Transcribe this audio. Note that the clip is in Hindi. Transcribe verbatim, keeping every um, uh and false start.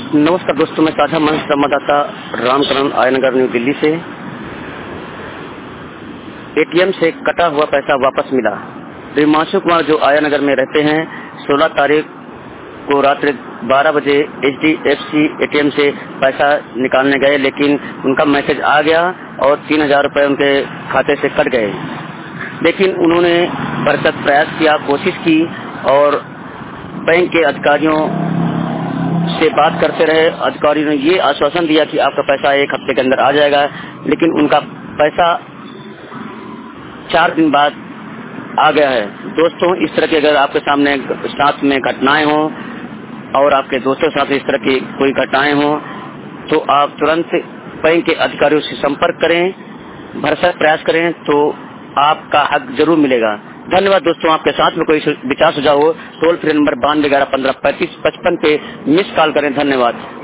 नमस्कार दोस्तों, मैं साझा मंच संवाददाता रामकरण आयनगर न्यू दिल्ली से। एटीएम से कटा हुआ पैसा वापस मिला। हिमांशु कुमार जो आयनगर में रहते हैं, सोलह तारीख को रात्रि बारह बजे एचडीएफसी एटीएम से पैसा निकालने गए, लेकिन उनका मैसेज आ गया और तीन हजार रुपये उनके खाते से कट गए। लेकिन उन्होंने भरसक प्रयास किया, कोशिश की और बैंक के अधिकारियों से बात करते रहे। अधिकारियों ने ये आश्वासन दिया कि आपका पैसा एक हफ्ते के अंदर आ जाएगा, लेकिन उनका पैसा चार दिन बाद आ गया है। दोस्तों, इस तरह की अगर आपके सामने साथ में घटनाएं हो और आपके दोस्तों के साथ इस तरह की कोई घटनाएं हो तो आप तुरंत बैंक के अधिकारियों से संपर्क करें, भरसक प्रयास करें तो आपका हक जरूर मिलेगा। धन्यवाद दोस्तों। आपके साथ में कोई विचार सुझाव हो टोल फ्री नंबर बानवे ग्यारह पंद्रह पैंतीस पचपन पे मिस कॉल करें। धन्यवाद।